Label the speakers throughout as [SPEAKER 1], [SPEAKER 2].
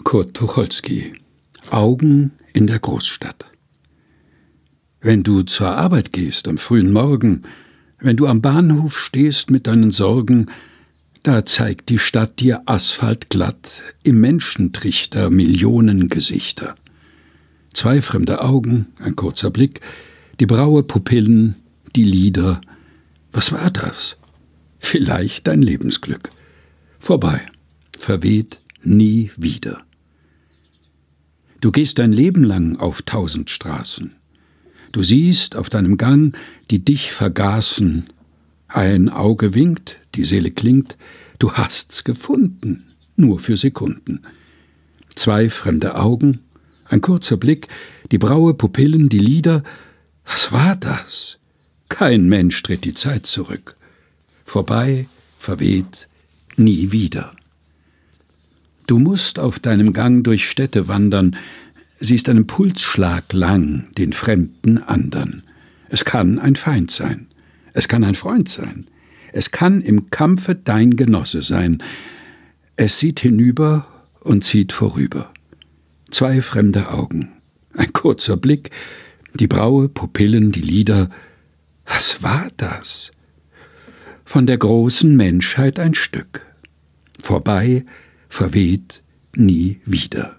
[SPEAKER 1] Kurt Tucholsky. Augen in der Großstadt. Wenn du zur Arbeit gehst am frühen Morgen, wenn du am Bahnhof stehst mit deinen Sorgen, da zeigt die Stadt dir asphaltglatt im Menschentrichter Millionen Gesichter. Zwei fremde Augen, ein kurzer Blick, die Braue Pupillen, die Lider. Was war das? Vielleicht dein Lebensglück. Vorbei, verweht, nie wieder. Du gehst dein Leben lang auf 1000 Straßen. Du siehst auf deinem Gang, die dich vergaßen. Ein Auge winkt, die Seele klingt, du hast's gefunden, nur für Sekunden. Zwei fremde Augen, ein kurzer Blick, die Braue Pupillen, die Lider. Was war das? Kein Mensch dreht die Zeit zurück. Vorbei, verweht, nie wieder. Du musst auf deinem Gang durch Städte wandern, siehst einen Pulsschlag lang den Fremden andern. Es kann ein Feind sein, es kann ein Freund sein, es kann im Kampfe dein Genosse sein. Es sieht hinüber und zieht vorüber. Zwei fremde Augen, ein kurzer Blick, die Braue, Pupillen, die Lider. Was war das? Von der großen Menschheit ein Stück. Vorbei, verweht, nie wieder.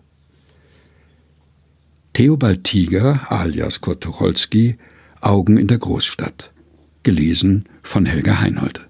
[SPEAKER 1] Theobald Tiger, alias Kurt Tucholsky, Augen in der Großstadt. Gelesen von Helga Heinold.